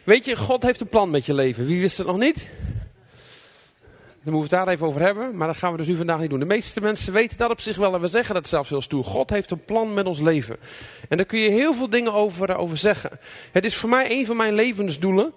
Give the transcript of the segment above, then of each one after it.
Weet je, God heeft een plan met je leven. Wie wist het nog niet? Dan moeten we het daar even over hebben, maar dat gaan we dus nu vandaag niet doen. De meeste mensen weten dat op zich wel en we zeggen dat zelfs heel stoer. God heeft een plan met ons leven. En daar kun je heel veel dingen over zeggen. Het is voor mij een van mijn levensdoelen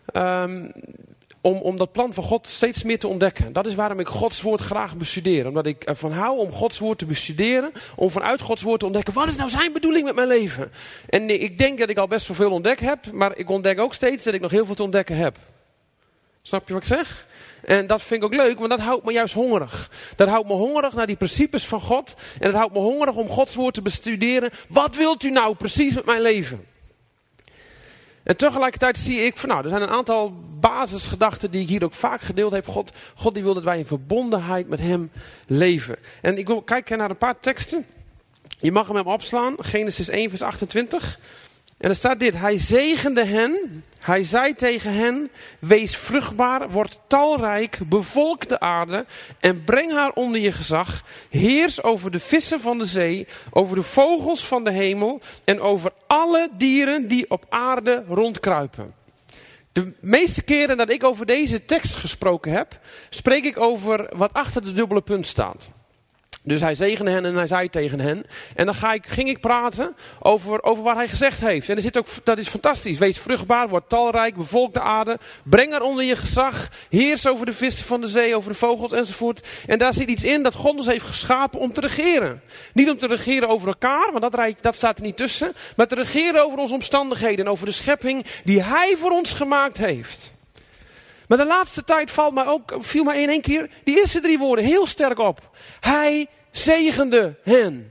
om dat plan van God steeds meer te ontdekken. Dat is waarom ik Gods woord graag bestudeer. Omdat ik ervan hou om Gods woord te bestuderen. Om vanuit Gods woord te ontdekken, wat is nou zijn bedoeling met mijn leven? En ik denk dat ik al best wel veel ontdekt heb. Maar ik ontdek ook steeds dat ik nog heel veel te ontdekken heb. Snap je wat ik zeg? En dat vind ik ook leuk, want dat houdt me juist hongerig. Dat houdt me hongerig naar die principes van God. En dat houdt me hongerig om Gods woord te bestuderen. Wat wilt u nou precies met mijn leven? En tegelijkertijd zie ik van er zijn een aantal basisgedachten die ik hier ook vaak gedeeld heb. God die wil dat wij in verbondenheid met hem leven. En ik wil kijken naar een paar teksten. Je mag hem opslaan. Genesis 1 vers 28. En er staat dit. Hij zegende hen. Hij zei tegen hen. Wees vruchtbaar. Word talrijk. Bevolk de aarde. En breng haar onder je gezag. Heers over de vissen van de zee. Over de vogels van de hemel. En over alle dieren die op aarde rondkruipen. De meeste keren dat ik over deze tekst gesproken heb. Spreek ik over wat achter de dubbele punt staat. Dus hij zegende hen en hij zei tegen hen. En dan ging ik praten over wat hij gezegd heeft. En er zit ook, dat is fantastisch. Wees vruchtbaar, word talrijk, bevolk de aarde. Breng haar onder je gezag. Heers over de vissen van de zee, over de vogels enzovoort. En daar zit iets in dat God ons heeft geschapen om te regeren. Niet om te regeren over elkaar, want dat staat er niet tussen. Maar te regeren over onze omstandigheden en over de schepping die hij voor ons gemaakt heeft. Maar de laatste tijd viel mij in één keer die eerste 3 woorden heel sterk op. Hij zegende hen.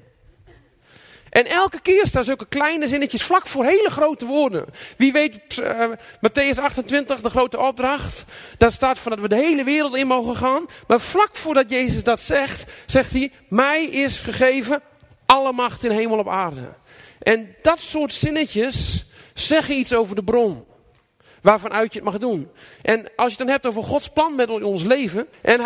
En elke keer staan zulke kleine zinnetjes vlak voor hele grote woorden. Wie weet, Mattheüs 28, de grote opdracht. Daar staat van dat we de hele wereld in mogen gaan. Maar vlak voordat Jezus dat zegt, zegt hij, mij is gegeven alle macht in hemel op aarde. En dat soort zinnetjes zeggen iets over de bron. Waarvanuit je het mag doen. En als je het dan hebt over Gods plan met ons leven. En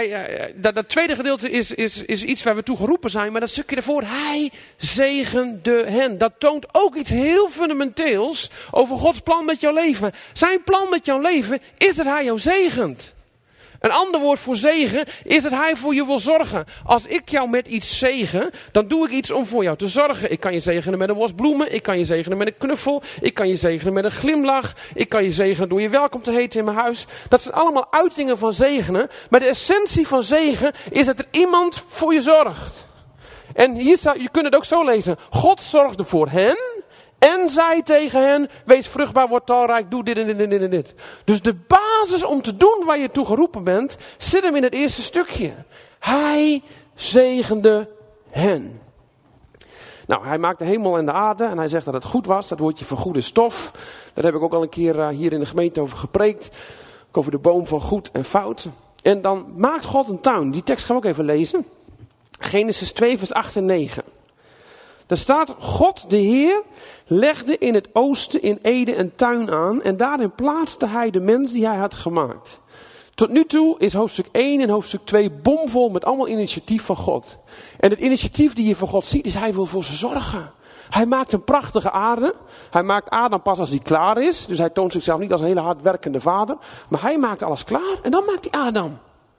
dat tweede gedeelte is iets waar we toe geroepen zijn. Maar dat stukje daarvoor. Hij zegende hen. Dat toont ook iets heel fundamenteels over Gods plan met jouw leven. Zijn plan met jouw leven is dat hij jou zegent. Een ander woord voor zegen is dat hij voor je wil zorgen. Als ik jou met iets zegen, dan doe ik iets om voor jou te zorgen. Ik kan je zegenen met een bos bloemen. Ik kan je zegenen met een knuffel. Ik kan je zegenen met een glimlach. Ik kan je zegenen door je welkom te heten in mijn huis. Dat zijn allemaal uitingen van zegenen. Maar de essentie van zegen is dat er iemand voor je zorgt. En hier je kunt het ook zo lezen. God zorgde voor hen. En zei tegen hen, wees vruchtbaar, word talrijk, doe dit en dit en dit en dit. Dus de basis om te doen waar je toe geroepen bent, zit hem in het eerste stukje. Hij zegende hen. Nou, hij maakt de hemel en de aarde en hij zegt dat het goed was. Dat woordje voor goed is stof. Daar heb ik ook al een keer hier in de gemeente over gepreekt. Ook over de boom van goed en fout. En dan maakt God een tuin. Die tekst gaan we ook even lezen. Genesis 2 vers 8 en 9. Daar staat, God de Heer legde in het oosten in Eden een tuin aan en daarin plaatste hij de mens die hij had gemaakt. Tot nu toe is hoofdstuk 1 en hoofdstuk 2 bomvol met allemaal initiatief van God. En het initiatief die je van God ziet is hij wil voor ze zorgen. Hij maakt een prachtige aarde. Hij maakt Adam pas als hij klaar is. Dus hij toont zichzelf niet als een hele hardwerkende vader. Maar hij maakt alles klaar en dan maakt hij Adam.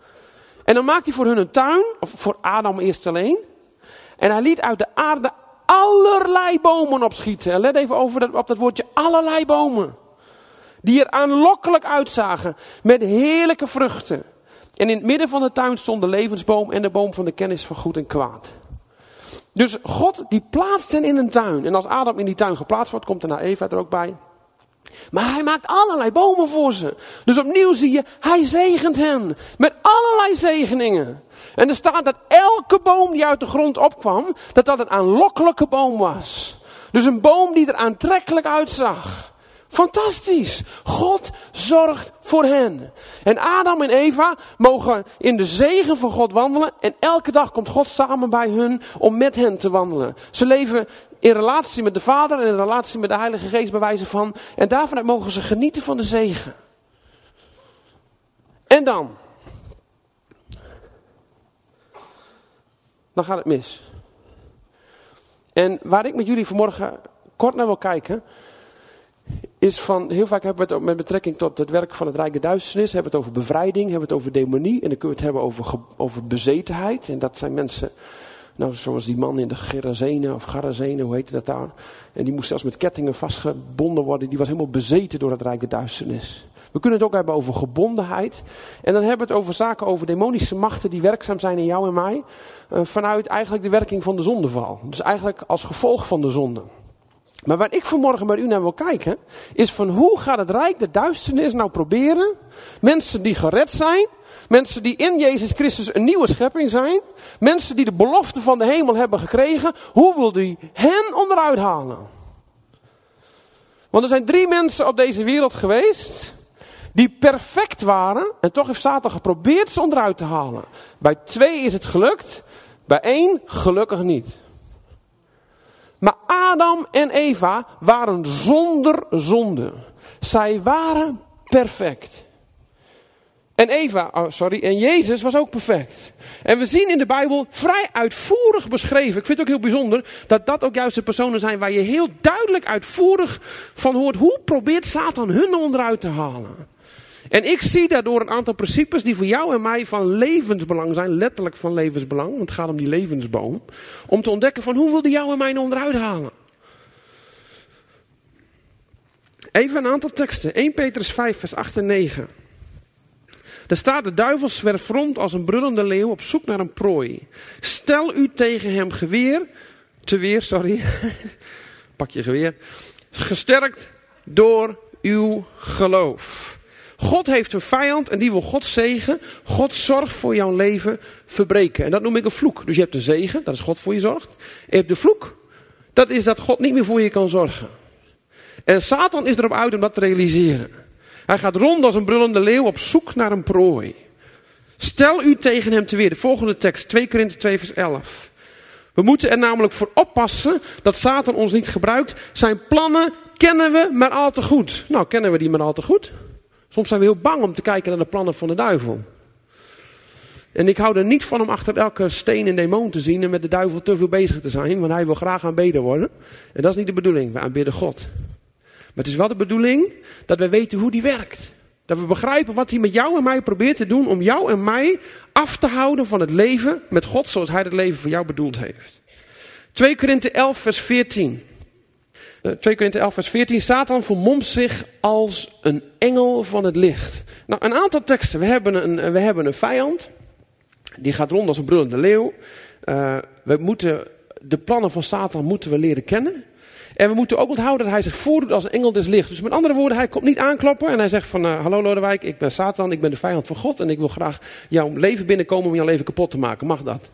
En dan maakt hij voor hun een tuin, of voor Adam eerst alleen. En hij liet uit de aarde allerlei bomen opschieten. En let even op dat woordje allerlei bomen. Die er aanlokkelijk uitzagen. Met heerlijke vruchten. En in het midden van de tuin stond de levensboom en de boom van de kennis van goed en kwaad. Dus God die plaatst hen in een tuin. En als Adam in die tuin geplaatst wordt, komt daarna Eva er ook bij. Maar hij maakt allerlei bomen voor ze. Dus opnieuw zie je, hij zegent hen. Met allerlei zegeningen. En er staat dat elke boom die uit de grond opkwam, dat een aanlokkelijke boom was. Dus een boom die er aantrekkelijk uitzag. Fantastisch. God zorgt voor hen. En Adam en Eva mogen in de zegen van God wandelen. En elke dag komt God samen bij hun om met hen te wandelen. Ze leven in relatie met de Vader en in relatie met de Heilige Geest bij wijze van. En daarvanuit mogen ze genieten van de zegen. En dan gaat het mis. En waar ik met jullie vanmorgen kort naar wil kijken, is van, heel vaak hebben we het met betrekking tot het werk van het Rijk der Duisternis, hebben we het over bevrijding, hebben we het over demonie en dan kunnen we het hebben over bezetenheid. En dat zijn mensen, nou zoals die man in de Garazene, hoe heette dat daar? En die moest zelfs met kettingen vastgebonden worden, die was helemaal bezeten door het Rijk der Duisternis. We kunnen het ook hebben over gebondenheid. En dan hebben we het over zaken, over demonische machten die werkzaam zijn in jou en mij. Vanuit eigenlijk de werking van de zondeval. Dus eigenlijk als gevolg van de zonde. Maar waar ik vanmorgen bij u naar wil kijken, is van hoe gaat het Rijk der Duisternis nou proberen mensen die gered zijn, mensen die in Jezus Christus een nieuwe schepping zijn, mensen die de belofte van de hemel hebben gekregen, hoe wil die hen onderuit halen? Want er zijn 3 mensen op deze wereld geweest die perfect waren en toch heeft Satan geprobeerd ze onderuit te halen. Bij 2 is het gelukt, bij 1 gelukkig niet. Maar Adam en Eva waren zonder zonde. Zij waren perfect. En Jezus was ook perfect. En we zien in de Bijbel vrij uitvoerig beschreven. Ik vind het ook heel bijzonder dat dat ook juist de personen zijn waar je heel duidelijk uitvoerig van hoort. Hoe probeert Satan hun onderuit te halen? En ik zie daardoor een aantal principes die voor jou en mij van levensbelang zijn. Letterlijk van levensbelang, want het gaat om die levensboom. Om te ontdekken van hoe wil die jou en mij onderuit halen. Even een aantal teksten. 1 Petrus 5 vers 8 en 9. Er staat: de duivel zwerft rond als een brullende leeuw op zoek naar een prooi. Stel u tegen hem pak je geweer. Gesterkt door uw geloof. God heeft een vijand en die wil God zegen. God zorgt voor jouw leven verbreken. En dat noem ik een vloek. Dus je hebt de zegen, dat is God voor je zorgt. En je hebt de vloek, dat is dat God niet meer voor je kan zorgen. En Satan is erop uit om dat te realiseren. Hij gaat rond als een brullende leeuw op zoek naar een prooi. Stel u tegen hem te weer. De volgende tekst, 2 Korinthe 2 vers 11. We moeten er namelijk voor oppassen dat Satan ons niet gebruikt. Zijn plannen kennen we maar al te goed. Nou, kennen we die maar al te goed? Soms zijn we heel bang om te kijken naar de plannen van de duivel. En ik hou er niet van om achter elke steen een demon te zien en met de duivel te veel bezig te zijn. Want hij wil graag aanbeden worden. En dat is niet de bedoeling. We aanbidden God. Maar het is wel de bedoeling dat we weten hoe die werkt. Dat we begrijpen wat hij met jou en mij probeert te doen om jou en mij af te houden van het leven met God zoals hij het leven voor jou bedoeld heeft. 2 Korinthe 11 vers 14. 2 Korinthe 11 vers 14. Satan vermomt zich als een engel van het licht. Nou, een aantal teksten. We hebben een vijand. Die gaat rond als een brullende leeuw. De plannen van Satan moeten we leren kennen. En we moeten ook onthouden dat hij zich voordoet als een engel des lichts. Dus met andere woorden, hij komt niet aankloppen en hij zegt van hallo Lodewijk, ik ben Satan, ik ben de vijand van God en ik wil graag jouw leven binnenkomen om jouw leven kapot te maken. Mag dat?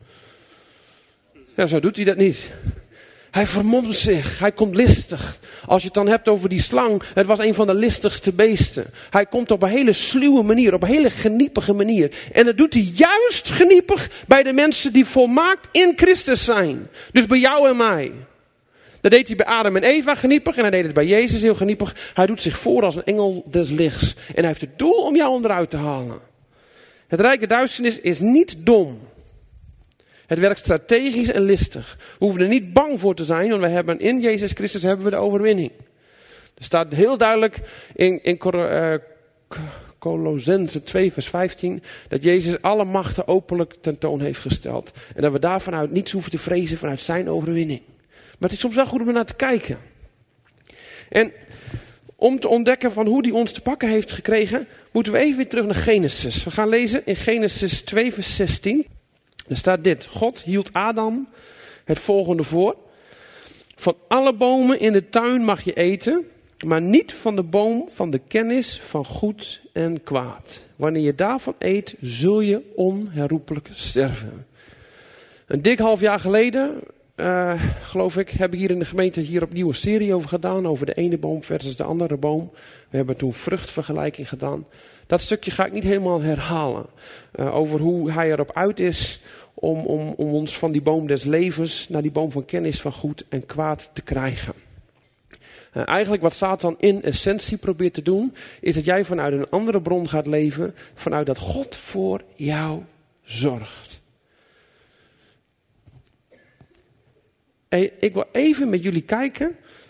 Ja, zo doet hij dat niet. Hij vermomt zich, hij komt listig. Als je het dan hebt over die slang, het was een van de listigste beesten. Hij komt op een hele sluwe manier, op een hele geniepige manier. En dat doet hij juist geniepig bij de mensen die volmaakt in Christus zijn. Dus bij jou en mij. Dat deed hij bij Adam en Eva geniepig en hij deed het bij Jezus heel geniepig. Hij doet zich voor als een engel des lichts. En hij heeft het doel om jou onderuit te halen. Het Rijk der Duisternis is niet dom. Het werkt strategisch en listig. We hoeven er niet bang voor te zijn, want we hebben in Jezus Christus hebben we de overwinning. Er staat heel duidelijk in Colossenzen 2 vers 15 dat Jezus alle machten openlijk tentoon heeft gesteld. En dat we daar vanuit niets hoeven te vrezen vanuit zijn overwinning. Maar het is soms wel goed om er naar te kijken. En om te ontdekken van hoe die ons te pakken heeft gekregen, moeten we even weer terug naar Genesis. We gaan lezen in Genesis 2 vers 16. Er staat dit. God hield Adam het volgende voor. Van alle bomen in de tuin mag je eten, maar niet van de boom van de kennis van goed en kwaad. Wanneer je daarvan eet, zul je onherroepelijk sterven. Een dik half jaar geleden, geloof ik, heb ik hier in de gemeente hier opnieuw een serie over gedaan. Over de ene boom versus de andere boom. We hebben toen vruchtvergelijking gedaan. Dat stukje ga ik niet helemaal herhalen. Over hoe hij erop uit is om ons van die boom des levens naar die boom van kennis van goed en kwaad te krijgen. Eigenlijk wat Satan in essentie probeert te doen, is dat jij vanuit een andere bron gaat leven, vanuit dat God voor jou zorgt. Ik wil even met jullie kijken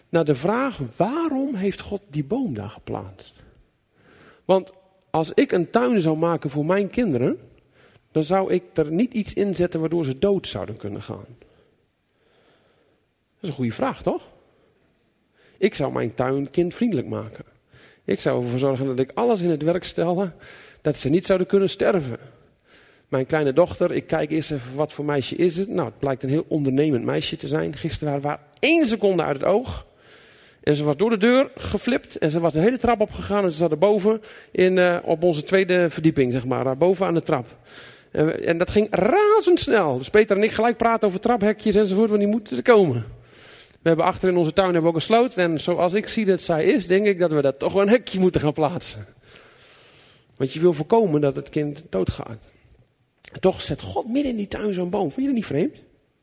naar de vraag, waarom heeft God die boom daar geplaatst? Want als ik een tuin zou maken voor mijn kinderen, dan zou ik er niet iets in zetten waardoor ze dood zouden kunnen gaan. Dat is een goede vraag, toch? Ik zou mijn tuin kindvriendelijk maken. Ik zou ervoor zorgen dat ik alles in het werk stelde, dat ze niet zouden kunnen sterven. Mijn kleine dochter, ik kijk eerst even wat voor meisje is het. Nou, het blijkt een heel ondernemend meisje te zijn. Gisteren waren we 1 seconde uit het oog. En ze was door de deur geflipt en ze was de hele trap opgegaan en ze zat erboven op onze 2e verdieping, zeg maar, boven aan de trap. En dat ging razendsnel. Dus Peter en ik gelijk praten over traphekjes enzovoort, want die moeten er komen. We hebben achter in onze tuin ook een sloot en zoals ik zie dat zij is, denk ik dat we daar toch wel een hekje moeten gaan plaatsen. Want je wil voorkomen dat het kind doodgaat. En toch zet God midden in die tuin zo'n boom. Vind je dat niet vreemd?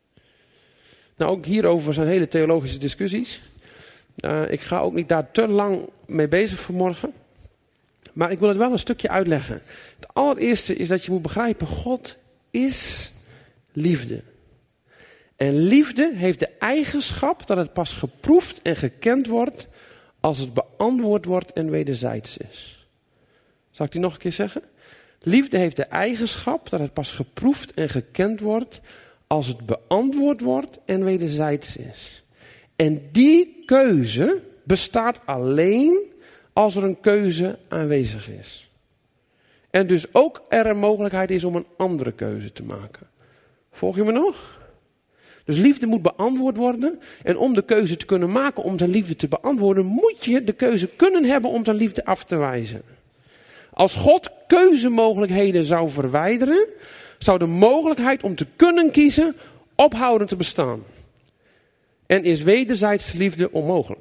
Nou, ook hierover zijn hele theologische discussies. Ik ga ook niet daar te lang mee bezig vanmorgen. Maar ik wil het wel een stukje uitleggen. Het allereerste is dat je moet begrijpen, God is liefde. En liefde heeft de eigenschap dat het pas geproefd en gekend wordt als het beantwoord wordt en wederzijds is. Zal ik die nog een keer zeggen? Liefde heeft de eigenschap dat het pas geproefd en gekend wordt als het beantwoord wordt en wederzijds is. En die keuze bestaat alleen als er een keuze aanwezig is. En dus ook er een mogelijkheid is om een andere keuze te maken. Volg je me nog? Dus liefde moet beantwoord worden. En om de keuze te kunnen maken om zijn liefde te beantwoorden, moet je de keuze kunnen hebben om zijn liefde af te wijzen. Als God keuzemogelijkheden zou verwijderen, zou de mogelijkheid om te kunnen kiezen ophouden te bestaan. En is wederzijds liefde onmogelijk.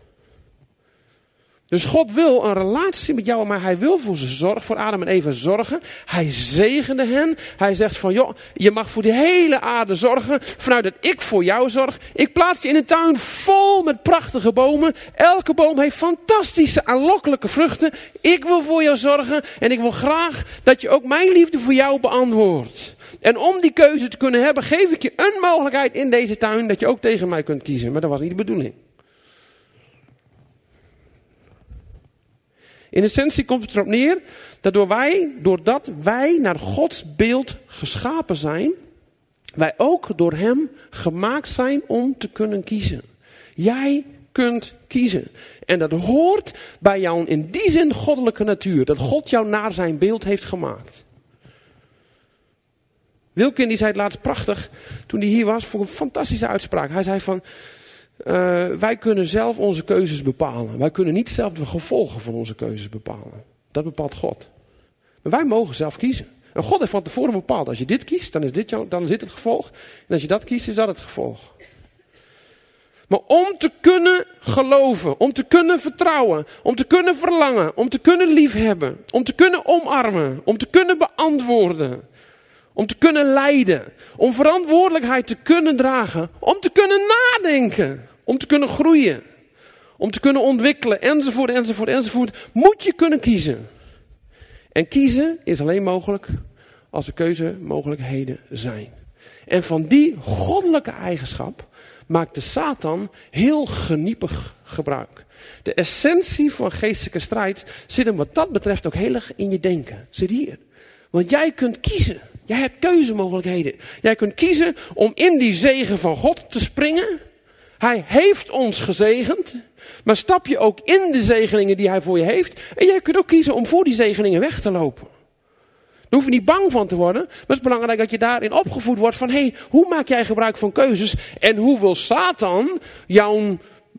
Dus God wil een relatie met jou, maar hij wil voor ze zorgen, voor Adam en Eva zorgen. Hij zegende hen. Hij zegt van, joh, je mag voor de hele aarde zorgen, vanuit dat ik voor jou zorg. Ik plaats je in een tuin vol met prachtige bomen. Elke boom heeft fantastische, aanlokkelijke vruchten. Ik wil voor jou zorgen en ik wil graag dat je ook mijn liefde voor jou beantwoordt. En om die keuze te kunnen hebben, geef ik je een mogelijkheid in deze tuin dat je ook tegen mij kunt kiezen. Maar dat was niet de bedoeling. In essentie komt het erop neer dat doordat wij naar Gods beeld geschapen zijn, wij ook door hem gemaakt zijn om te kunnen kiezen. Jij kunt kiezen. En dat hoort bij jouw in die zin goddelijke natuur. Dat God jou naar zijn beeld heeft gemaakt. Wilkin die zei het laatst prachtig toen hij hier was voor een fantastische uitspraak. Hij zei van, wij kunnen zelf onze keuzes bepalen. Wij kunnen niet zelf de gevolgen van onze keuzes bepalen. Dat bepaalt God. Maar wij mogen zelf kiezen. En God heeft van tevoren bepaald. Als je dit kiest, dan is dit het gevolg. En als je dat kiest, is dat het gevolg. Maar om te kunnen geloven, om te kunnen vertrouwen, om te kunnen verlangen, om te kunnen liefhebben, om te kunnen omarmen, om te kunnen beantwoorden, om te kunnen leiden, om verantwoordelijkheid te kunnen dragen, om te kunnen nadenken, om te kunnen groeien, om te kunnen ontwikkelen, enzovoort, enzovoort, enzovoort, moet je kunnen kiezen. En kiezen is alleen mogelijk als er keuzemogelijkheden zijn. En van die goddelijke eigenschap maakt de Satan heel geniepig gebruik. De essentie van geestelijke strijd zit hem wat dat betreft ook heel erg in je denken. Zit hier. Want jij kunt kiezen. Jij hebt keuzemogelijkheden. Jij kunt kiezen om in die zegen van God te springen. Hij heeft ons gezegend. Maar stap je ook in de zegeningen die hij voor je heeft. En jij kunt ook kiezen om voor die zegeningen weg te lopen. Daar hoef je niet bang van te worden. Maar het is belangrijk dat je daarin opgevoed wordt van, hey, hoe maak jij gebruik van keuzes? En hoe wil Satan jouw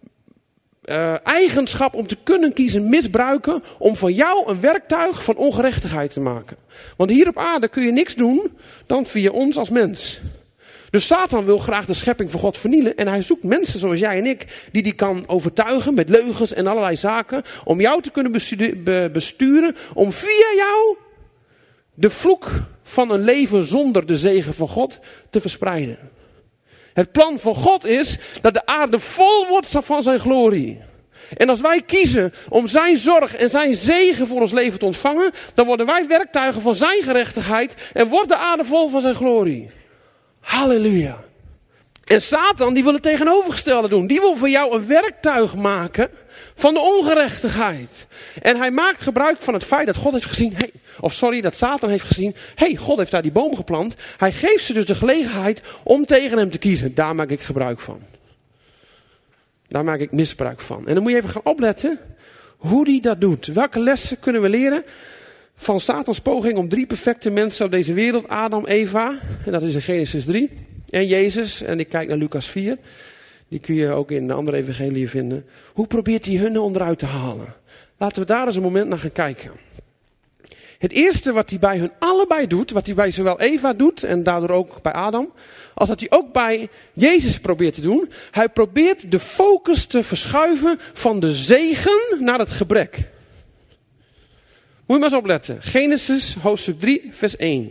eigenschap om te kunnen kiezen misbruiken om van jou een werktuig van ongerechtigheid te maken? Want hier op aarde kun je niks doen dan via ons als mens. Dus Satan wil graag de schepping van God vernielen. En hij zoekt mensen zoals jij en ik, die kan overtuigen met leugens en allerlei zaken. Om jou te kunnen besturen. Om via jou de vloek van een leven zonder de zegen van God te verspreiden. Het plan van God is dat de aarde vol wordt van zijn glorie. En als wij kiezen om zijn zorg en zijn zegen voor ons leven te ontvangen, dan worden wij werktuigen van zijn gerechtigheid en wordt de aarde vol van zijn glorie. Halleluja. En Satan die wil het tegenovergestelde doen. Die wil voor jou een werktuig maken van de ongerechtigheid. En hij maakt gebruik van het feit dat God heeft gezien, dat Satan heeft gezien, God heeft daar die boom geplant. Hij geeft ze dus de gelegenheid om tegen hem te kiezen. Daar maak ik gebruik van. Daar maak ik misbruik van. En dan moet je even gaan opletten hoe hij dat doet. Welke lessen kunnen we leren van Satans poging om 3 perfecte mensen op deze wereld. Adam, Eva, en dat is in Genesis 3. En Jezus, en ik kijk naar Lucas 4. Die kun je ook in de andere evangeliën vinden. Hoe probeert hij hun onderuit te halen? Laten we daar eens een moment naar gaan kijken. Het eerste wat hij bij hun allebei doet, wat hij bij zowel Eva doet en daardoor ook bij Adam, als dat hij ook bij Jezus probeert te doen. Hij probeert de focus te verschuiven van de zegen naar het gebrek. Moet je maar eens opletten. Genesis hoofdstuk 3 vers 1.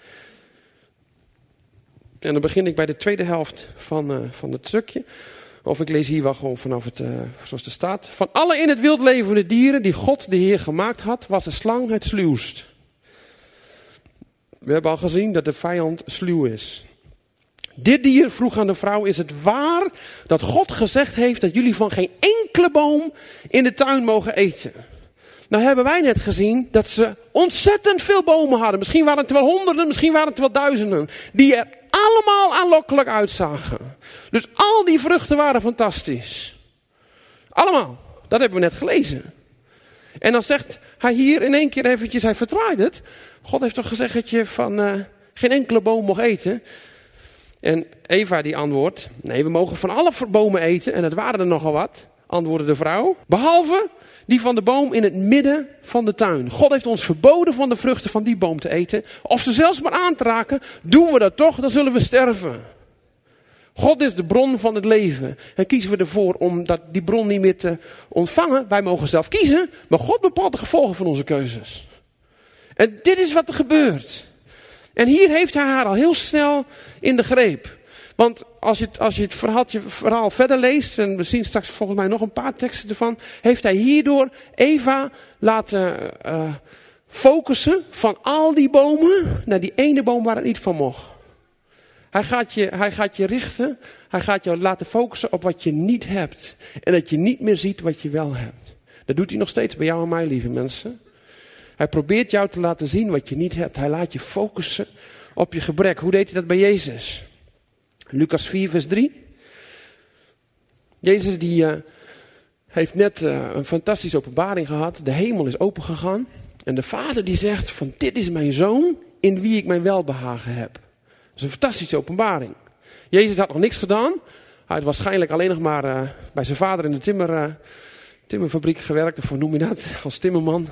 En dan begin ik bij de tweede helft van het stukje. Of ik lees hier wel gewoon vanaf het, zoals er staat. Van alle in het wild levende dieren die God de Heer gemaakt had, was de slang het sluwst. We hebben al gezien dat de vijand sluw is. Dit dier vroeg aan de vrouw, is het waar dat God gezegd heeft dat jullie van geen enkele boom in de tuin mogen eten? Nou hebben wij net gezien dat ze ontzettend veel bomen hadden. Misschien waren het wel honderden, misschien waren het wel duizenden. Die er allemaal aanlokkelijk uitzagen. Dus al die vruchten waren fantastisch. Allemaal. Dat hebben we net gelezen. En dan zegt hij hier in één keer eventjes, hij verdraait het. God heeft toch gezegd dat je van geen enkele boom mocht eten. En Eva die antwoordt, nee, we mogen van alle bomen eten. En dat waren er nogal wat, antwoordde de vrouw. Behalve die van de boom in het midden van de tuin. God heeft ons verboden van de vruchten van die boom te eten. Of ze zelfs maar aan te raken, doen we dat toch, dan zullen we sterven. God is de bron van het leven. En kiezen we ervoor om die bron niet meer te ontvangen. Wij mogen zelf kiezen, maar God bepaalt de gevolgen van onze keuzes. En dit is wat er gebeurt. En hier heeft hij haar al heel snel in de greep. Want als je het verhaal verder leest, en we zien straks volgens mij nog een paar teksten ervan, heeft hij hierdoor Eva laten focussen van al die bomen naar die ene boom waar het niet van mocht. Hij gaat je richten, hij gaat jou laten focussen op wat je niet hebt. En dat je niet meer ziet wat je wel hebt. Dat doet hij nog steeds bij jou en mij, lieve mensen. Hij probeert jou te laten zien wat je niet hebt. Hij laat je focussen op je gebrek. Hoe deed hij dat bij Jezus? Lucas 4 vers 3. Jezus die heeft net een fantastische openbaring gehad. De hemel is opengegaan. En de vader die zegt van dit is mijn zoon in wie ik mijn welbehagen heb. Dat is een fantastische openbaring. Jezus had nog niks gedaan. Hij had waarschijnlijk alleen nog maar bij zijn vader in de timmerfabriek gewerkt. Of hoe noem je dat? Als timmerman.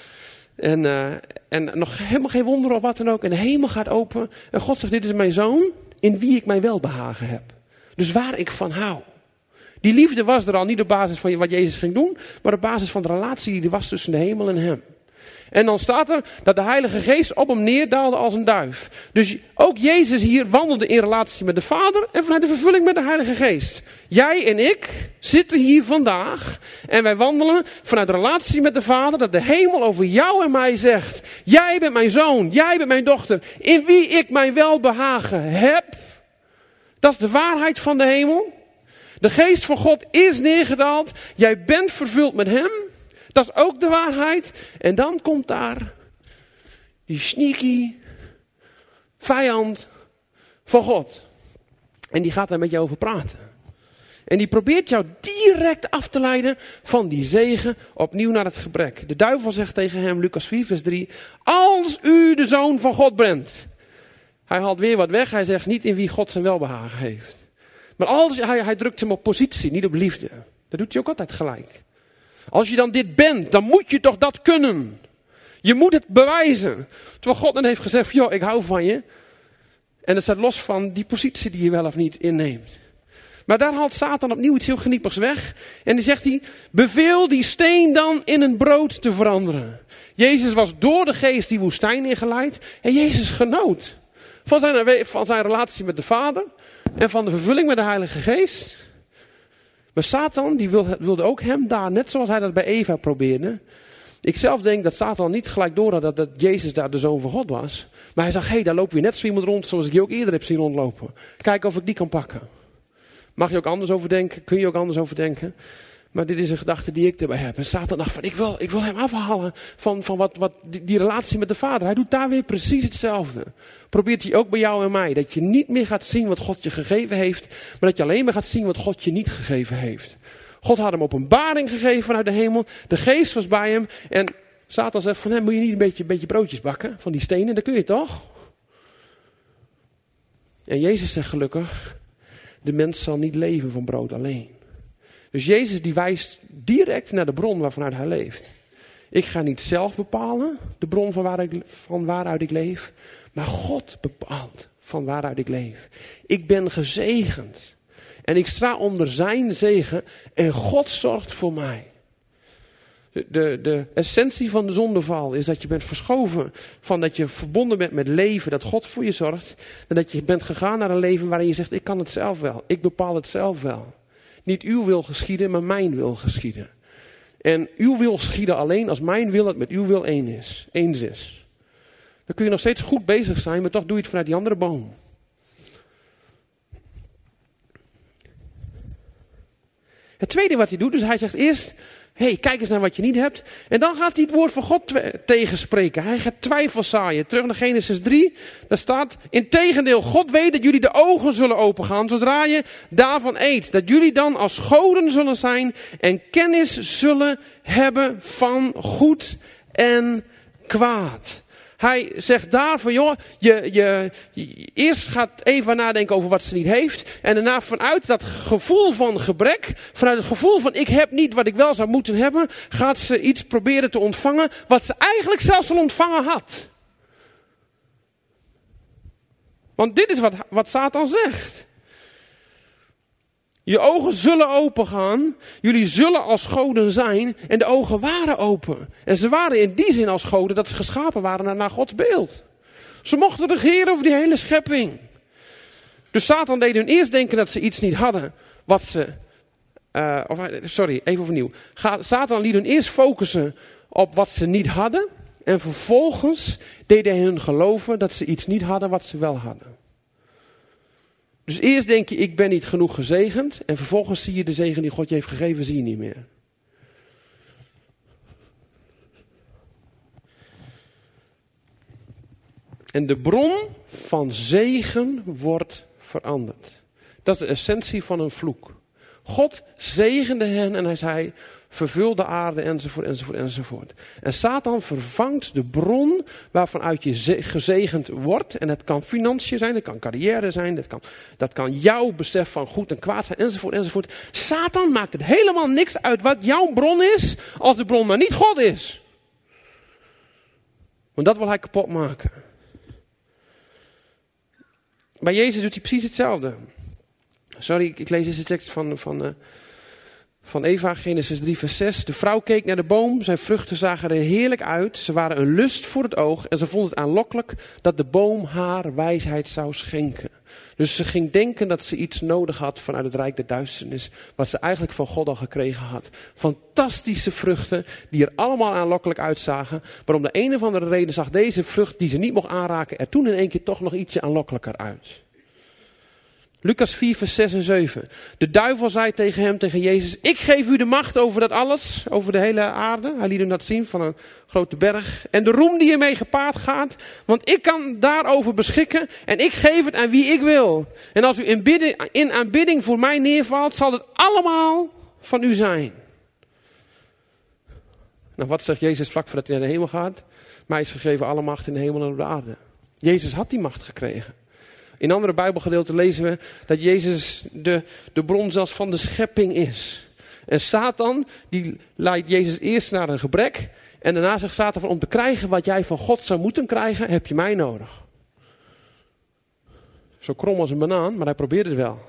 En nog helemaal geen wonder of wat dan ook. En de hemel gaat open. En God zegt dit is mijn zoon in wie ik mijn welbehagen heb. Dus waar ik van hou. Die liefde was er al niet op basis van wat Jezus ging doen. Maar op basis van de relatie die er was tussen de hemel en hem. En dan staat er dat de Heilige Geest op hem neerdaalde als een duif. Dus ook Jezus hier wandelde in relatie met de Vader en vanuit de vervulling met de Heilige Geest. Jij en ik zitten hier vandaag en wij wandelen vanuit de relatie met de Vader, dat de hemel over jou en mij zegt. Jij bent mijn zoon, jij bent mijn dochter, in wie ik mijn welbehagen heb. Dat is de waarheid van de hemel. De Geest van God is neergedaald. Jij bent vervuld met hem. Dat is ook de waarheid. En dan komt daar die sneaky vijand van God. En die gaat daar met jou over praten. En die probeert jou direct af te leiden van die zegen opnieuw naar het gebrek. De duivel zegt tegen hem, Lucas 4 vers 3. Als u de zoon van God bent. Hij haalt weer wat weg. Hij zegt niet in wie God zijn welbehagen heeft. Maar hij drukt hem op positie, niet op liefde. Dat doet hij ook altijd gelijk. Als je dan dit bent, dan moet je toch dat kunnen. Je moet het bewijzen. Terwijl God dan heeft gezegd, joh, ik hou van je. En dat staat los van die positie die je wel of niet inneemt. Maar daar haalt Satan opnieuw iets heel geniepigs weg. En dan zegt hij, beveel die steen dan in een brood te veranderen. Jezus was door de Geest die woestijn ingeleid. En Jezus genoot van zijn relatie met de Vader. En van de vervulling met de Heilige Geest. Maar Satan die wilde ook hem daar, net zoals hij dat bij Eva probeerde. Ik zelf denk dat Satan niet gelijk door had dat Jezus daar de Zoon van God was. Maar hij zag, daar loopt weer net zo iemand rond zoals ik je ook eerder heb zien rondlopen. Kijk of ik die kan pakken. Mag je ook anders over denken? Kun je ook anders over denken? Maar dit is een gedachte die ik erbij heb. En Satan dacht van, ik wil hem afhalen van wat die relatie met de Vader. Hij doet daar weer precies hetzelfde. Probeert hij ook bij jou en mij. Dat je niet meer gaat zien wat God je gegeven heeft. Maar dat je alleen maar gaat zien wat God je niet gegeven heeft. God had hem openbaring gegeven vanuit de hemel. De geest was bij hem. En Satan zegt van, moet je niet een beetje broodjes bakken van die stenen? Dat kun je toch? En Jezus zegt gelukkig, de mens zal niet leven van brood alleen. Dus Jezus die wijst direct naar de bron waarvanuit hij leeft. Ik ga niet zelf bepalen de bron van waaruit ik leef. Maar God bepaalt van waaruit ik leef. Ik ben gezegend. En ik sta onder zijn zegen. En God zorgt voor mij. De essentie van de zondeval is dat je bent verschoven van dat je verbonden bent met leven, dat God voor je zorgt. En dat je bent gegaan naar een leven waarin je zegt, ik kan het zelf wel. Ik bepaal het zelf wel. Niet uw wil geschieden, maar mijn wil geschieden. En uw wil geschieden alleen als mijn wil het met uw wil eens is. Dan kun je nog steeds goed bezig zijn, maar toch doe je het vanuit die andere boom. Het tweede wat hij doet, dus hij zegt eerst, kijk eens naar wat je niet hebt. En dan gaat hij het woord van God tegenspreken. Hij gaat twijfel zaaien. Terug naar Genesis 3. Daar staat, integendeel, God weet dat jullie de ogen zullen opengaan zodra je daarvan eet. Dat jullie dan als goden zullen zijn en kennis zullen hebben van goed en kwaad. Hij zegt daar van, joh, je eerst gaat Eva nadenken over wat ze niet heeft. En daarna vanuit dat gevoel van gebrek, vanuit het gevoel van ik heb niet wat ik wel zou moeten hebben, gaat ze iets proberen te ontvangen wat ze eigenlijk zelfs al ontvangen had. Want dit is wat Satan zegt. Je ogen zullen opengaan. Jullie zullen als goden zijn. En de ogen waren open. En ze waren in die zin als goden dat ze geschapen waren naar Gods beeld. Ze mochten regeren over die hele schepping. Dus Satan deed hun eerst denken dat ze iets niet hadden. Even overnieuw. Satan liet hun eerst focussen op wat ze niet hadden. En vervolgens deed hij hun geloven dat ze iets niet hadden wat ze wel hadden. Dus eerst denk je, ik ben niet genoeg gezegend. En vervolgens zie je de zegen die God je heeft gegeven, zie je niet meer. En de bron van zegen wordt veranderd. Dat is de essentie van een vloek. God zegende hen en hij zei, vervul de aarde enzovoort. En Satan vervangt de bron waarvanuit je gezegend wordt. En het kan financiën zijn, het kan carrière zijn, dat kan jouw besef van goed en kwaad zijn enzovoort. Satan maakt het helemaal niks uit wat jouw bron is, als de bron maar niet God is. Want dat wil hij kapot maken. Bij Jezus doet hij precies hetzelfde. Sorry, ik lees deze tekst van Eva, Genesis 3 vers 6. De vrouw keek naar de boom, zijn vruchten zagen er heerlijk uit. Ze waren een lust voor het oog en ze vond het aanlokkelijk dat de boom haar wijsheid zou schenken. Dus ze ging denken dat ze iets nodig had vanuit het rijk der duisternis, wat ze eigenlijk van God al gekregen had. Fantastische vruchten die er allemaal aanlokkelijk uitzagen. Maar om de een of andere reden zag deze vrucht die ze niet mocht aanraken er toen in één keer toch nog ietsje aanlokkelijker uit. Lucas 4 vers 6 en 7. De duivel zei tegen Jezus, ik geef u de macht over dat alles, over de hele aarde. Hij liet hem dat zien van een grote berg. En de roem die ermee gepaard gaat, want ik kan daarover beschikken en ik geef het aan wie ik wil. En als u in aanbidding voor mij neervalt, zal het allemaal van u zijn. Nou, wat zegt Jezus vlak voordat hij naar de hemel gaat? Mij is gegeven alle macht in de hemel en op de aarde. Jezus had die macht gekregen. In andere Bijbelgedeelten lezen we dat Jezus de bron zelfs van de schepping is. En Satan, die leidt Jezus eerst naar een gebrek. En daarna zegt Satan van, om te krijgen wat jij van God zou moeten krijgen, heb je mij nodig. Zo krom als een banaan, maar hij probeert het wel.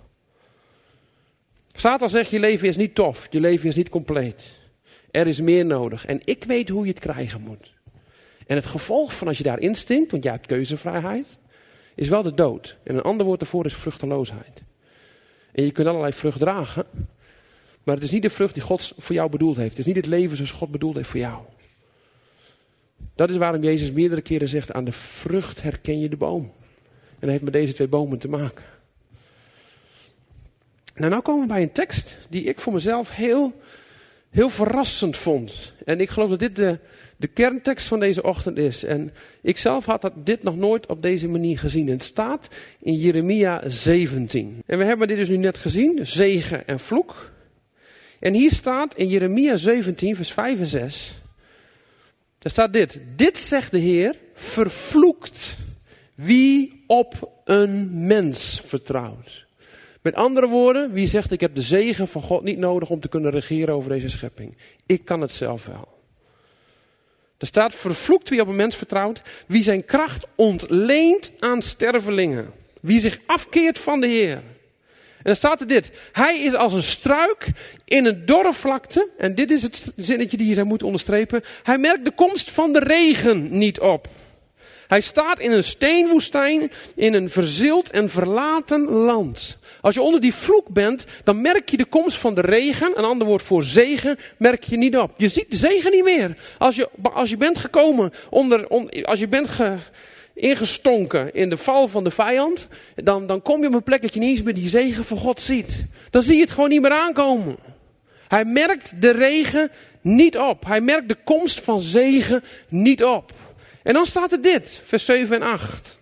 Satan zegt, je leven is niet tof, je leven is niet compleet. Er is meer nodig en ik weet hoe je het krijgen moet. En het gevolg van als je daarin stinkt, want jij hebt keuzevrijheid, is wel de dood. En een ander woord daarvoor is vruchteloosheid. En je kunt allerlei vrucht dragen. Maar het is niet de vrucht die God voor jou bedoeld heeft. Het is niet het leven zoals God bedoeld heeft voor jou. Dat is waarom Jezus meerdere keren zegt, aan de vrucht herken je de boom. En dat heeft met deze twee bomen te maken. Nou komen we bij een tekst die ik voor mezelf heel verrassend vond. En ik geloof dat dit de kerntekst van deze ochtend is. En ik zelf had dit nog nooit op deze manier gezien. Het staat in Jeremia 17. En we hebben dit dus nu net gezien, zegen en vloek. En hier staat in Jeremia 17, vers 5 en 6. Daar staat dit. Dit zegt de Heer, vervloekt wie op een mens vertrouwt. Met andere woorden, wie zegt ik heb de zegen van God niet nodig om te kunnen regeren over deze schepping. Ik kan het zelf wel. Er staat vervloekt wie op een mens vertrouwt, wie zijn kracht ontleent aan stervelingen. Wie zich afkeert van de Heer. En dan staat er dit. Hij is als een struik in een dorre vlakte. En dit is het zinnetje die je zou moeten onderstrepen. Hij merkt de komst van de regen niet op. Hij staat in een steenwoestijn, in een verzild en verlaten land. Als je onder die vloek bent, dan merk je de komst van de regen. Een ander woord voor zegen, merk je niet op. Je ziet de zegen niet meer. Als je bent gekomen als je bent ingestonken in de val van de vijand, dan kom je op een plek dat je niet eens meer die zegen van God ziet. Dan zie je het gewoon niet meer aankomen. Hij merkt de regen niet op. Hij merkt de komst van zegen niet op. En dan staat er dit, vers 7 en 8.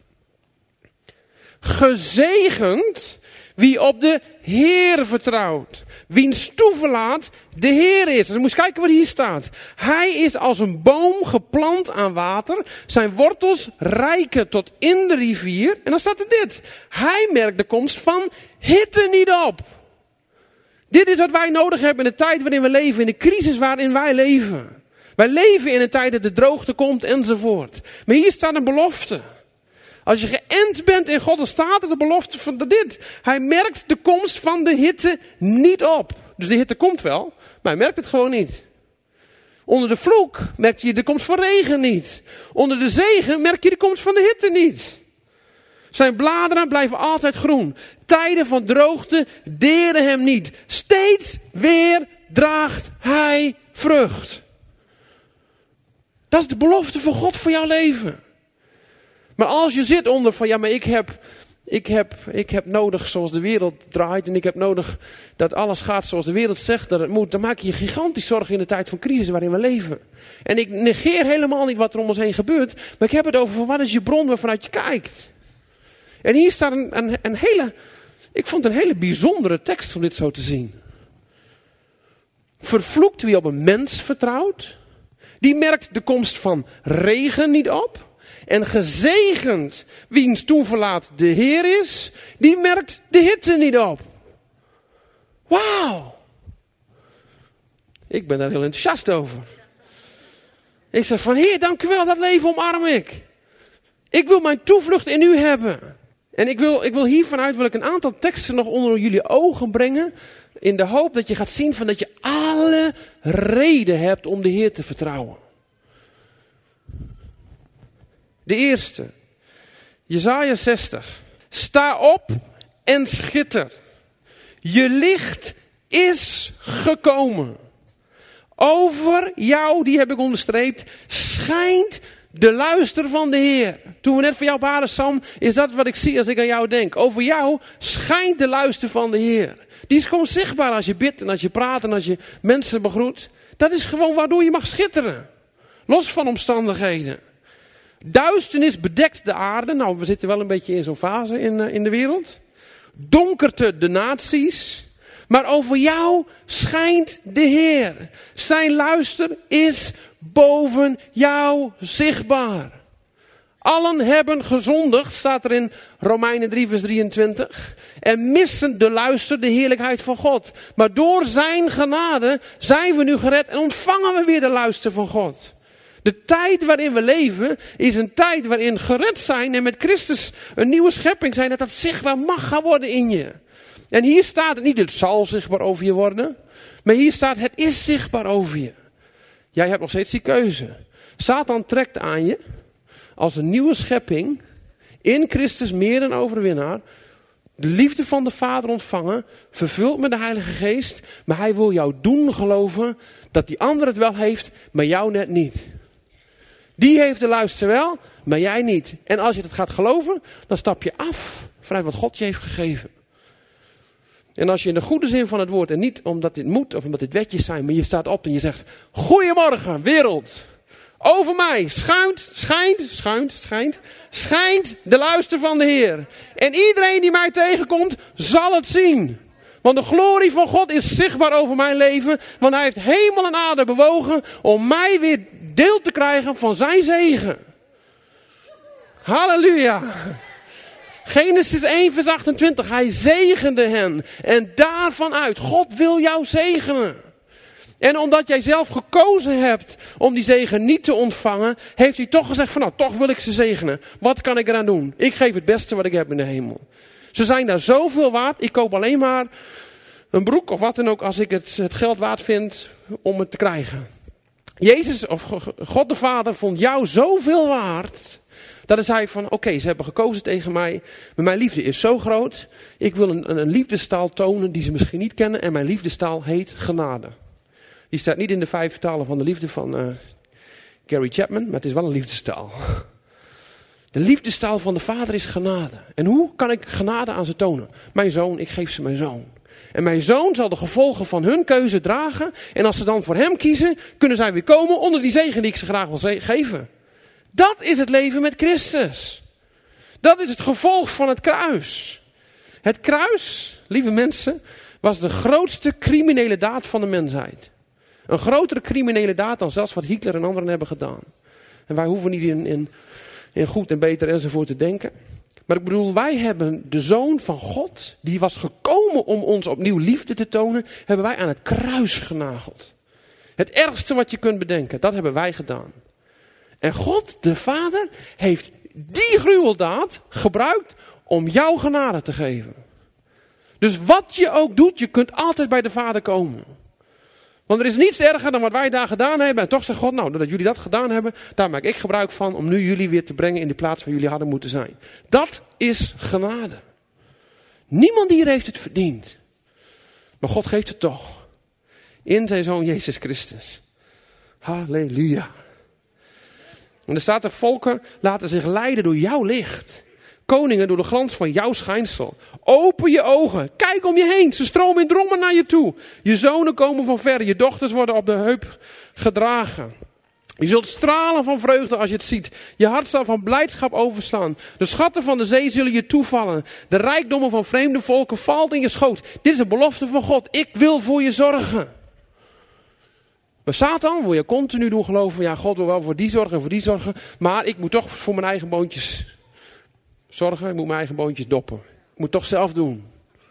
Gezegend wie op de Heer vertrouwt, wiens toeverlaat de Heer is. Dus je moet kijken wat hier staat. Hij is als een boom geplant aan water. Zijn wortels reiken tot in de rivier. En dan staat er dit. Hij merkt de komst van hitte niet op. Dit is wat wij nodig hebben in de tijd waarin we leven. In de crisis waarin wij leven. Wij leven in een tijd dat de droogte komt enzovoort. Maar hier staat een belofte. Als je geënt bent in God, dan staat er de belofte van dit. Hij merkt de komst van de hitte niet op. Dus de hitte komt wel, maar hij merkt het gewoon niet. Onder de vloek merk je de komst van regen niet. Onder de zegen merk je de komst van de hitte niet. Zijn bladeren blijven altijd groen. Tijden van droogte deren hem niet. Steeds weer draagt hij vrucht. Dat is de belofte van God voor jouw leven. Maar als je zit onder van, ja, maar ik heb nodig zoals de wereld draait. En ik heb nodig dat alles gaat zoals de wereld zegt dat het moet. Dan maak je je gigantisch zorgen in de tijd van crisis waarin we leven. En ik negeer helemaal niet wat er om ons heen gebeurt. Maar ik heb het over wat is je bron waarvanuit je kijkt. En hier staat ik vond een hele bijzondere tekst om dit zo te zien. Vervloekt wie op een mens vertrouwt. Die merkt de komst van regen niet op. En gezegend wiens toeverlaat de Heer is, die merkt de hitte niet op. Wauw. Ik ben daar heel enthousiast over. Ik zeg van Heer, dank u wel, dat leven omarm ik. Ik wil mijn toevlucht in u hebben. En ik wil hiervanuit wil ik een aantal teksten nog onder jullie ogen brengen. In de hoop dat je gaat zien van dat je alle reden hebt om de Heer te vertrouwen. De eerste, Jesaja 60. Sta op en schitter. Je licht is gekomen. Over jou, die heb ik onderstreept, schijnt de luister van de Heer. Toen we net voor jou baden, Sam, is dat wat ik zie als ik aan jou denk. Over jou schijnt de luister van de Heer. Die is gewoon zichtbaar als je bidt en als je praat en als je mensen begroet. Dat is gewoon waardoor je mag schitteren. Los van omstandigheden. Duisternis bedekt de aarde. Nou, we zitten wel een beetje in zo'n fase in de wereld. Donkerte de naties. Maar over jou schijnt de Heer. Zijn luister is boven jou zichtbaar. Allen hebben gezondigd, staat er in Romeinen 3 vers 23. En missen de luister, de heerlijkheid van God. Maar door zijn genade zijn we nu gered en ontvangen we weer de luister van God. De tijd waarin we leven is een tijd waarin gered zijn en met Christus een nieuwe schepping zijn. Dat zichtbaar mag gaan worden in je. En hier staat het niet, het zal zichtbaar over je worden. Maar hier staat, het is zichtbaar over je. Jij hebt nog steeds die keuze. Satan trekt aan je als een nieuwe schepping. In Christus meer dan overwinnaar. De liefde van de Vader ontvangen. Vervuld met de Heilige Geest. Maar hij wil jou doen geloven dat die ander het wel heeft, maar jou net niet. Die heeft de luister wel, maar jij niet. En als je het gaat geloven, dan stap je af vanuit wat God je heeft gegeven. En als je in de goede zin van het woord, en niet omdat dit moet of omdat dit wetjes zijn, maar je staat op en je zegt, goedemorgen wereld. Over mij schijnt de luister van de Heer. En iedereen die mij tegenkomt, zal het zien. Want de glorie van God is zichtbaar over mijn leven. Want hij heeft hemel en aarde bewogen om mij weer deel te krijgen van zijn zegen. Halleluja. Genesis 1 vers 28. Hij zegende hen. En daarvan uit. God wil jou zegenen. En omdat jij zelf gekozen hebt om die zegen niet te ontvangen, heeft hij toch gezegd van nou, toch wil ik ze zegenen. Wat kan ik eraan doen? Ik geef het beste wat ik heb in de hemel. Ze zijn daar zoveel waard. Ik koop alleen maar een broek of wat dan ook als ik het geld waard vind om het te krijgen. Jezus of God de Vader vond jou zoveel waard dat hij zei van oké, ze hebben gekozen tegen mij. Maar mijn liefde is zo groot. Ik wil een liefdestaal tonen die ze misschien niet kennen. En mijn liefdestaal heet genade. Die staat niet in de 5 talen van de liefde van Gary Chapman. Maar het is wel een liefdestaal. De liefdestaal van de Vader is genade. En hoe kan ik genade aan ze tonen? Mijn zoon, ik geef ze mijn zoon. En mijn zoon zal de gevolgen van hun keuze dragen. En als ze dan voor hem kiezen, kunnen zij weer komen onder die zegen die ik ze graag wil geven. Dat is het leven met Christus. Dat is het gevolg van het kruis. Het kruis, lieve mensen, was de grootste criminele daad van de mensheid. Een grotere criminele daad dan zelfs wat Hitler en anderen hebben gedaan. En wij hoeven niet in goed en beter enzovoort te denken. Maar ik bedoel, wij hebben de Zoon van God, die was gekomen om ons opnieuw liefde te tonen, hebben wij aan het kruis genageld. Het ergste wat je kunt bedenken, dat hebben wij gedaan. En God, de Vader, heeft die gruweldaad gebruikt om jou genade te geven. Dus wat je ook doet, je kunt altijd bij de Vader komen. Want er is niets erger dan wat wij daar gedaan hebben. En toch zegt God, nou, doordat jullie dat gedaan hebben, daar maak ik gebruik van om nu jullie weer te brengen in de plaats waar jullie hadden moeten zijn. Dat is genade. Niemand hier heeft het verdiend. Maar God geeft het toch. In zijn Zoon Jezus Christus. Halleluja. En er staat er, volken laten zich leiden door jouw licht. Koningen door de glans van jouw schijnsel. Open je ogen. Kijk om je heen. Ze stromen in drommen naar je toe. Je zonen komen van ver. Je dochters worden op de heup gedragen. Je zult stralen van vreugde als je het ziet. Je hart zal van blijdschap overslaan. De schatten van de zee zullen je toevallen. De rijkdommen van vreemde volken valt in je schoot. Dit is een belofte van God. Ik wil voor je zorgen. Maar Satan wil je continu doen geloven. Ja, God wil wel voor die zorgen en voor die zorgen. Maar ik moet toch voor mijn eigen boontjes zorgen. Ik moet mijn eigen boontjes doppen. Ik moet toch zelf doen.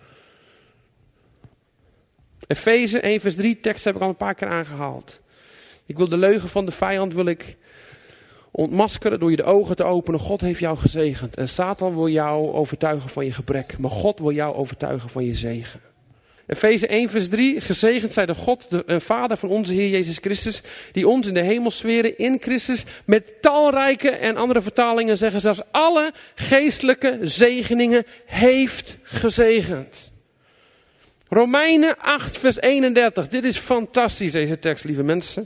Efeze 1 vers 3, tekst heb ik al een paar keer aangehaald. Ik wil de leugen van de vijand ontmaskeren door je de ogen te openen. God heeft jou gezegend. En Satan wil jou overtuigen van je gebrek. Maar God wil jou overtuigen van je zegen. Efeze 1 vers 3. Gezegend zij de God en Vader van onze Heer Jezus Christus. Die ons in de hemelsferen in Christus met talrijke en andere vertalingen zeggen zelfs alle geestelijke zegeningen heeft gezegend. Romeinen 8 vers 31. Dit is fantastisch deze tekst, lieve mensen.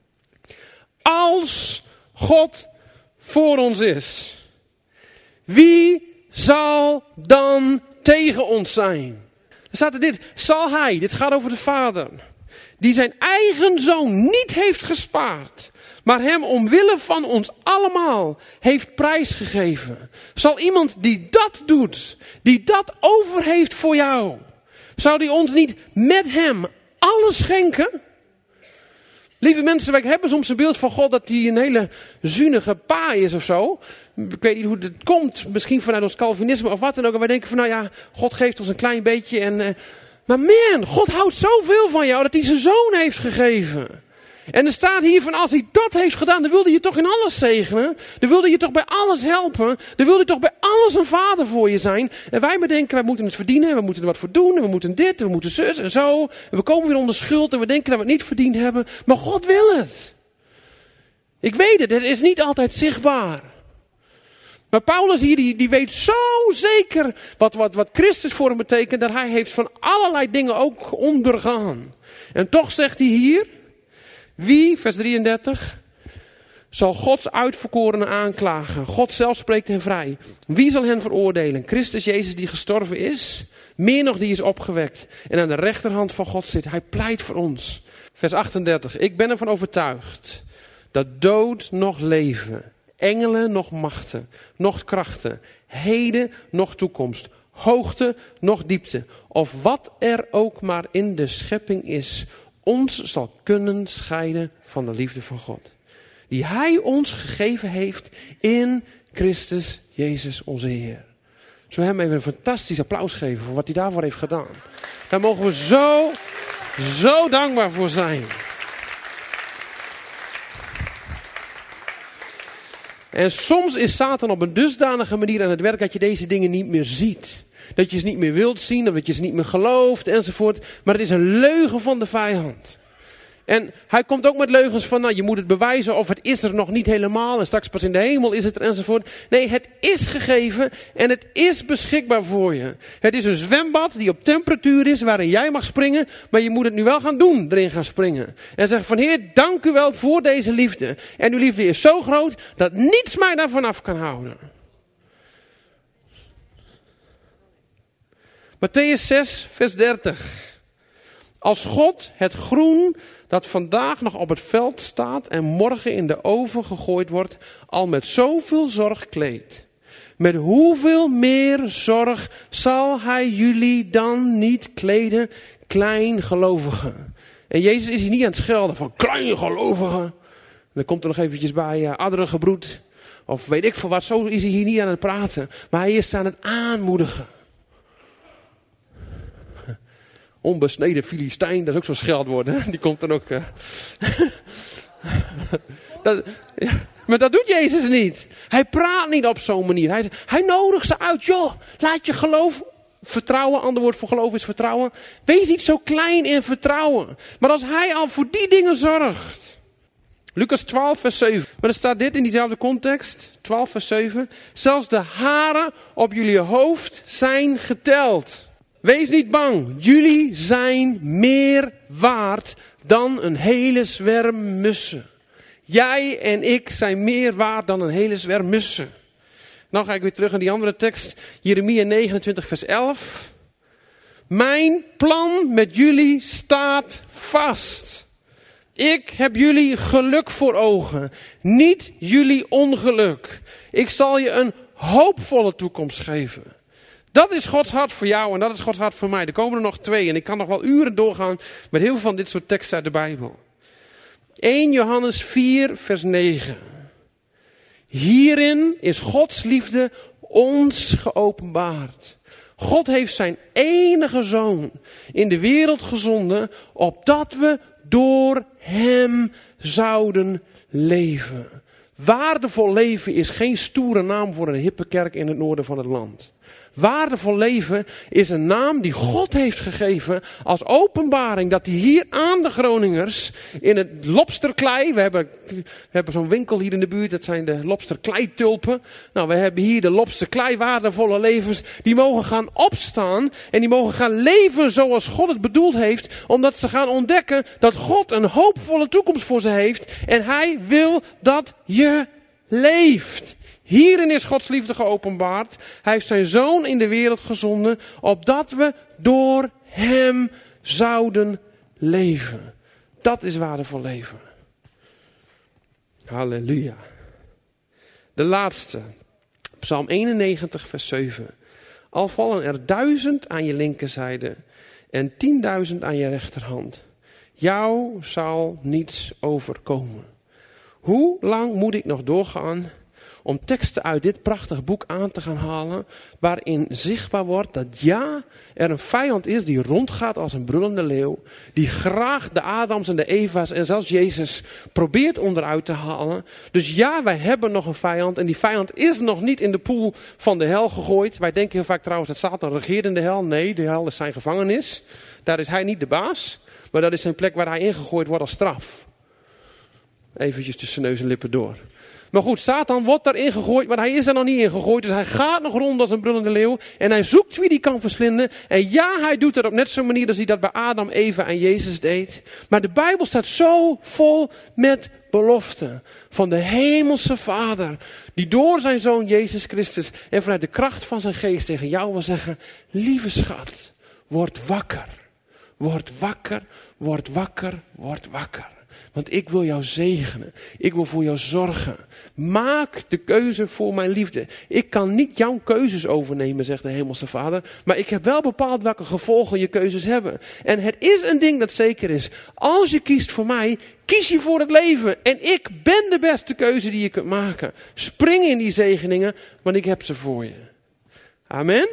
Als God voor ons is, wie zal dan tegen ons zijn? Er staat er dit, zal hij, dit gaat over de Vader, die zijn eigen zoon niet heeft gespaard, maar hem omwille van ons allemaal heeft prijsgegeven. Zal iemand die dat doet, die dat over heeft voor jou, zou die ons niet met hem alles schenken? Lieve mensen, wij hebben soms een beeld van God dat hij een hele zunige pa is of zo. Ik weet niet hoe het komt, misschien vanuit ons Calvinisme of wat dan ook. En wij denken van nou ja, God geeft ons een klein beetje. Maar man, God houdt zoveel van jou dat hij zijn zoon heeft gegeven. En er staat hier van als hij dat heeft gedaan, dan wilde je toch in alles zegenen. Dan wilde je toch bij alles helpen. Dan wilde je toch bij alles een vader voor je zijn. En wij bedenken, wij moeten het verdienen. We moeten er wat voor doen. En we moeten dit. En we moeten zus en zo. En we komen weer onder schuld. En we denken dat we het niet verdiend hebben. Maar God wil het. Ik weet het. Het is niet altijd zichtbaar. Maar Paulus hier, die weet zo zeker wat Christus voor hem betekent. Dat hij heeft van allerlei dingen ook ondergaan. En toch zegt hij hier. Wie, vers 33, zal Gods uitverkorenen aanklagen. God zelf spreekt hen vrij. Wie zal hen veroordelen? Christus Jezus die gestorven is. Meer nog, die is opgewekt. En aan de rechterhand van God zit. Hij pleit voor ons. Vers 38. Ik ben ervan overtuigd dat dood nog leven, engelen nog machten, nog krachten, heden nog toekomst, hoogte nog diepte, of wat er ook maar in de schepping is, ons zal kunnen scheiden van de liefde van God. Die Hij ons gegeven heeft in Christus Jezus onze Heer. Zo hem even een fantastisch applaus geven voor wat hij daarvoor heeft gedaan. Daar mogen we zo dankbaar voor zijn. En soms is Satan op een dusdanige manier aan het werk dat je deze dingen niet meer ziet. Dat je ze niet meer wilt zien, dat je ze niet meer gelooft enzovoort. Maar het is een leugen van de vijand. En hij komt ook met leugens van, nou, je moet het bewijzen of het is er nog niet helemaal. En straks pas in de hemel is het er enzovoort. Nee, het is gegeven en het is beschikbaar voor je. Het is een zwembad die op temperatuur is, waarin jij mag springen. Maar je moet het nu wel gaan doen, erin gaan springen. En zeggen van, Heer, dank u wel voor deze liefde. En uw liefde is zo groot dat niets mij daarvan af kan houden. Mattheüs 6, vers 30. Als God het groen dat vandaag nog op het veld staat en morgen in de oven gegooid wordt, al met zoveel zorg kleedt, met hoeveel meer zorg zal hij jullie dan niet kleden, kleingelovigen? En Jezus is hier niet aan het schelden van kleingelovigen. En dan komt er nog eventjes bij adderengebroed, of weet ik veel wat, zo is hij hier niet aan het praten. Maar hij is aan het aanmoedigen. Onbesneden Filistijn, dat is ook zo'n scheldwoord, hè? Die komt dan ook. Maar dat doet Jezus niet. Hij praat niet op zo'n manier. Hij nodigt ze uit. Joh, laat je geloof vertrouwen. Ander woord voor geloof is vertrouwen. Wees niet zo klein in vertrouwen. Maar als hij al voor die dingen zorgt. Lucas 12 vers 7. Maar er staat dit in diezelfde context. 12 vers 7. Zelfs de haren op jullie hoofd zijn geteld. Wees niet bang, jullie zijn meer waard dan een hele zwerm mussen. Jij en ik zijn meer waard dan een hele zwerm mussen. Nou ga ik weer terug naar die andere tekst, Jeremia 29 vers 11. Mijn plan met jullie staat vast. Ik heb jullie geluk voor ogen, niet jullie ongeluk. Ik zal je een hoopvolle toekomst geven. Dat is Gods hart voor jou en dat is Gods hart voor mij. Er komen er nog 2 en ik kan nog wel uren doorgaan met heel veel van dit soort teksten uit de Bijbel. 1 Johannes 4 vers 9. Hierin is Gods liefde ons geopenbaard. God heeft zijn enige zoon in de wereld gezonden, opdat we door hem zouden leven. Waardevol leven is geen stoere naam voor een hippe kerk in het noorden van het land. Waardevol leven is een naam die God heeft gegeven als openbaring. Dat hij hier aan de Groningers in het lobsterklei. We hebben zo'n winkel hier in de buurt. Dat zijn de lobsterkleitulpen. Nou, we hebben hier de lobsterklei waardevolle levens. Die mogen gaan opstaan en die mogen gaan leven zoals God het bedoeld heeft. Omdat ze gaan ontdekken dat God een hoopvolle toekomst voor ze heeft. En hij wil dat je leeft. Hierin is Gods liefde geopenbaard. Hij heeft zijn zoon in de wereld gezonden, opdat we door hem zouden leven. Dat is waardevol leven. Halleluja. De laatste. Psalm 91 vers 7. Al vallen er 1000 aan je linkerzijde en 10.000 aan je rechterhand. Jou zal niets overkomen. Hoe lang moet ik nog doorgaan om teksten uit dit prachtige boek aan te gaan halen, waarin zichtbaar wordt dat ja, er een vijand is die rondgaat als een brullende leeuw, die graag de Adams en de Eva's en zelfs Jezus probeert onderuit te halen. Dus ja, wij hebben nog een vijand en die vijand is nog niet in de poel van de hel gegooid. Wij denken heel vaak trouwens dat Satan regeert in de hel. Nee, de hel is zijn gevangenis. Daar is hij niet de baas, maar dat is zijn plek waar hij ingegooid wordt als straf. Eventjes tussen neus en lippen door. Maar goed, Satan wordt daarin gegooid, maar hij is er nog niet in gegooid. Dus hij gaat nog rond als een brullende leeuw. En hij zoekt wie die kan verslinden. En ja, hij doet dat op net zo'n manier als hij dat bij Adam, Eva en Jezus deed. Maar de Bijbel staat zo vol met beloften van de hemelse Vader. Die door zijn Zoon Jezus Christus en vanuit de kracht van zijn geest tegen jou wil zeggen: lieve schat, word wakker. Word wakker, word wakker, word wakker. Want ik wil jou zegenen. Ik wil voor jou zorgen. Maak de keuze voor mijn liefde. Ik kan niet jouw keuzes overnemen, zegt de hemelse Vader. Maar ik heb wel bepaald welke gevolgen je keuzes hebben. En het is een ding dat zeker is. Als je kiest voor mij, kies je voor het leven. En ik ben de beste keuze die je kunt maken. Spring in die zegeningen, want ik heb ze voor je. Amen.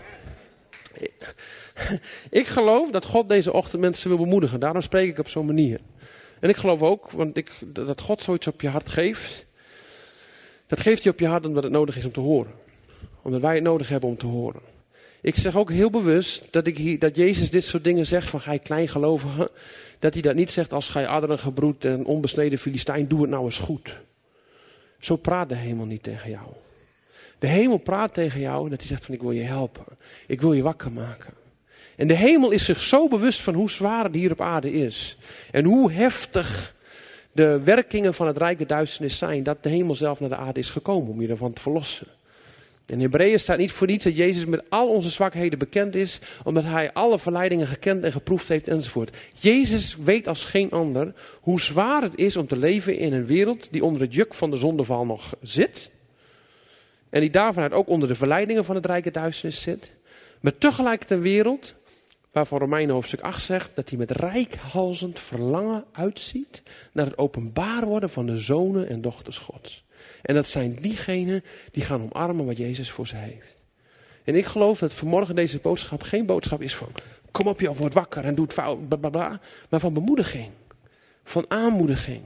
Ik geloof dat God deze ochtend mensen wil bemoedigen. Daarom spreek ik op zo'n manier. En ik geloof ook, dat God zoiets op je hart geeft. Dat geeft hij op je hart omdat het nodig is om te horen. Omdat wij het nodig hebben om te horen. Ik zeg ook heel bewust dat Jezus dit soort dingen zegt van: gij kleingelovige. Dat hij dat niet zegt als gij adderen gebroed en onbesneden Filistijn, doe het nou eens goed. Zo praat de hemel niet tegen jou. De hemel praat tegen jou dat hij zegt van: ik wil je helpen. Ik wil je wakker maken. En de hemel is zich zo bewust van hoe zwaar het hier op aarde is. En hoe heftig de werkingen van het rijk der duisternis zijn. Dat de hemel zelf naar de aarde is gekomen om je ervan te verlossen. In Hebreeën staat niet voor niets dat Jezus met al onze zwakheden bekend is. Omdat hij alle verleidingen gekend en geproefd heeft enzovoort. Jezus weet als geen ander hoe zwaar het is om te leven in een wereld die onder het juk van de zondeval nog zit. En die daarvanuit ook onder de verleidingen van het rijk der duisternis zit. Maar tegelijk een wereld waarvan Romeinen hoofdstuk 8 zegt dat hij met reikhalzend verlangen uitziet naar het openbaar worden van de zonen en dochters Gods. En dat zijn diegenen die gaan omarmen wat Jezus voor ze heeft. En ik geloof dat vanmorgen deze boodschap geen boodschap is van: kom op joh, word wakker en doe het fout, blablabla. Maar van bemoediging. Van aanmoediging.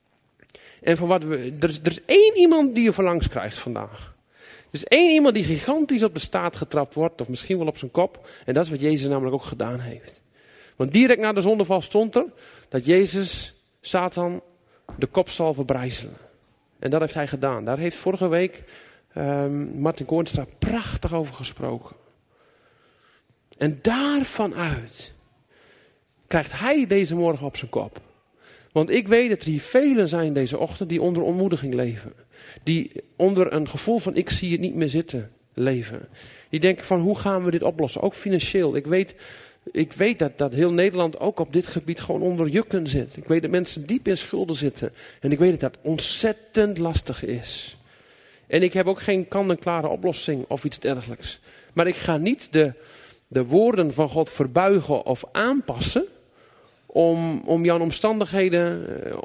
En van er is één iemand die je verlangs krijgt vandaag. Er is één iemand die gigantisch op de staart getrapt wordt, of misschien wel op zijn kop. En dat is wat Jezus namelijk ook gedaan heeft. Want direct na de zondeval stond er dat Jezus Satan de kop zal verbrijzelen. En dat heeft hij gedaan. Daar heeft vorige week Martin Koornstra prachtig over gesproken. En daarvan uit krijgt hij deze morgen op zijn kop. Want ik weet dat er hier velen zijn deze ochtend die onder ontmoediging leven. Die onder een gevoel van ik zie het niet meer zitten leven. Die denken van hoe gaan we dit oplossen? Ook financieel. Ik weet dat heel Nederland ook op dit gebied gewoon onder jukken zit. Ik weet dat mensen diep in schulden zitten. En ik weet dat dat ontzettend lastig is. En ik heb ook geen kant-en-klare oplossing of iets dergelijks. Maar ik ga niet de woorden van God verbuigen of aanpassen om jouw omstandigheden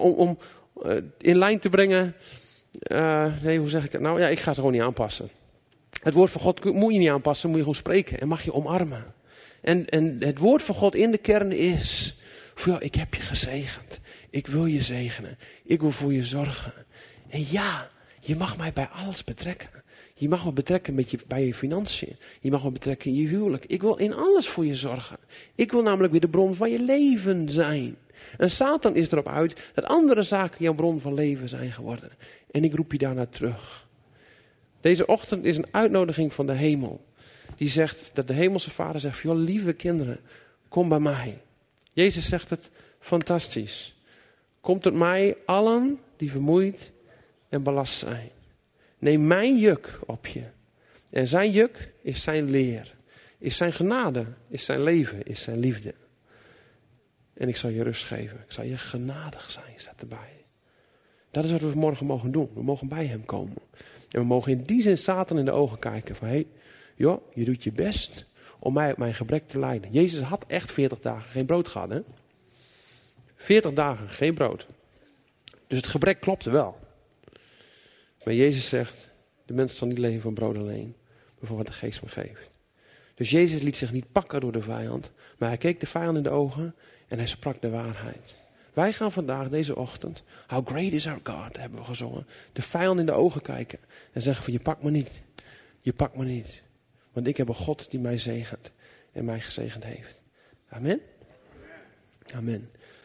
in lijn te brengen. Nee, hoe zeg ik het nou? Ja, ik ga ze gewoon niet aanpassen. Het woord van God moet je niet aanpassen, moet je gewoon spreken en mag je omarmen. En het woord van God in de kern is: voor jou, ik heb je gezegend. Ik wil je zegenen. Ik wil voor je zorgen. En ja, je mag mij bij alles betrekken. Je mag me betrekken bij je financiën. Je mag me betrekken in je huwelijk. Ik wil in alles voor je zorgen. Ik wil namelijk weer de bron van je leven zijn. En Satan is erop uit dat andere zaken jouw bron van leven zijn geworden. En ik roep je daarnaar terug. Deze ochtend is een uitnodiging van de hemel. Die zegt dat de hemelse Vader zegt: joh, lieve kinderen, kom bij mij. Jezus zegt het fantastisch. Kom tot mij allen die vermoeid en belast zijn. Neem mijn juk op je. En zijn juk is zijn leer. Is zijn genade. Is zijn leven. Is zijn liefde. En ik zal je rust geven. Ik zal je genadig zijn, staat erbij. Dat is wat we vanmorgen mogen doen. We mogen bij hem komen. En we mogen in die zin Satan in de ogen kijken. Van hey, joh, je doet je best om mij op mijn gebrek te leiden. Jezus had echt 40 dagen geen brood gehad. Hè? 40 dagen geen brood. Dus het gebrek klopte wel. Maar Jezus zegt: de mens zal niet leven van brood alleen, maar van wat de geest me geeft. Dus Jezus liet zich niet pakken door de vijand, maar hij keek de vijand in de ogen en hij sprak de waarheid. Wij gaan vandaag, deze ochtend, How Great is Our God, hebben we gezongen, de vijand in de ogen kijken en zeggen van: je pakt me niet. Je pakt me niet. Want ik heb een God die mij zegent en mij gezegend heeft. Amen? Amen.